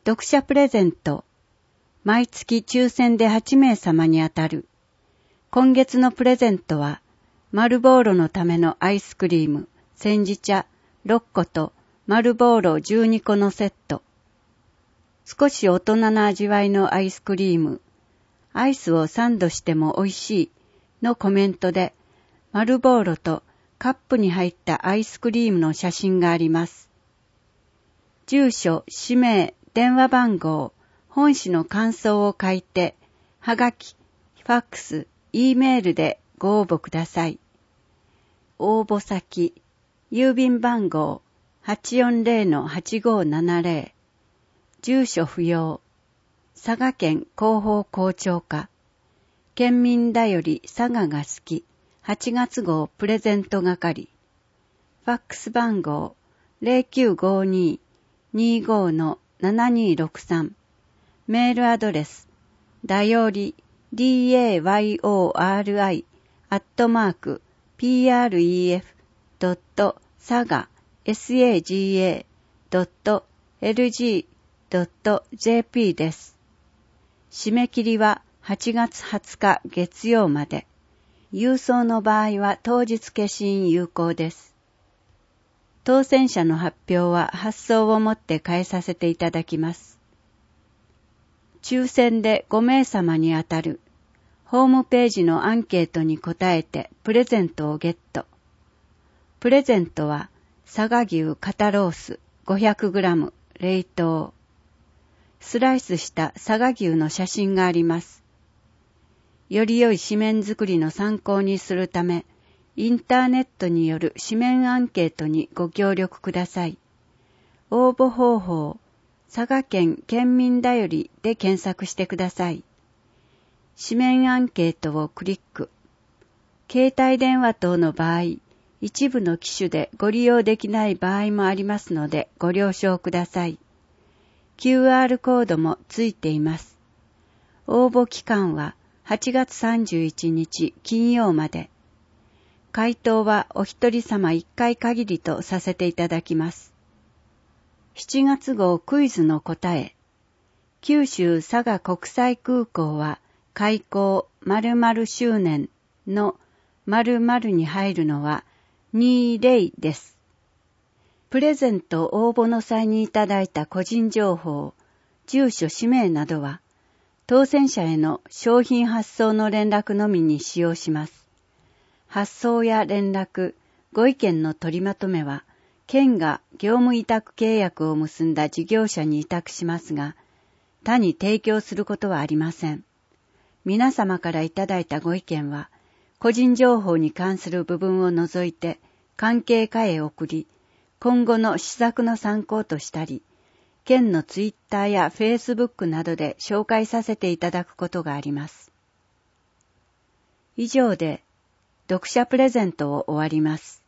読者プレゼント。毎月抽選で8名様に当たる。今月のプレゼントは、丸ボーロのためのアイスクリーム、煎じ茶6個と丸ボーロ12個のセット。少し大人な味わいのアイスクリーム、アイスをサンドしても美味しいのコメントで、丸ボーロとカップに入ったアイスクリームの写真があります。住所、氏名、電話番号、本誌の感想を書いて、はがき、ファックス、Eメールでご応募ください。応募先、郵便番号 840-8570、住所不要、佐賀県広報校長課、県民だより佐賀が好き、8月号プレゼント係、ファックス番号 0952-25-7263、メールアドレス、だより、dayori@pref.saga.lg.jp です。締め切りは8月20日月曜まで。郵送の場合は当日消印有効です。当選者の発表は発送をもって返させていただきます。抽選で5名様に当たる。ホームページのアンケートに答えてプレゼントをゲット。プレゼントは佐賀牛肩ロース 500g 冷凍。スライスした佐賀牛の写真があります。より良い紙面作りの参考にするため、インターネットによる紙面アンケートにご協力ください。応募方法、佐賀県県民だよりで検索してください。紙面アンケートをクリック。携帯電話等の場合、一部の機種でご利用できない場合もありますのでご了承ください。QR コードもついています。応募期間は8月31日金曜まで。回答はお一人様1回限りとさせていただきます。7月号クイズの答え。九州佐賀国際空港は開港〇〇周年の〇〇に入るのは20です。プレゼント応募の際にいただいた個人情報、住所、氏名などは当選者への商品発送の連絡のみに使用します。発送や連絡、ご意見の取りまとめは県が業務委託契約を結んだ事業者に委託しますが、他に提供することはありません。皆様からいただいたご意見は、個人情報に関する部分を除いて関係課へ送り、今後の施策の参考としたり、県のツイッターやフェイスブックなどで紹介させていただくことがあります。以上で読者プレゼントを終わります。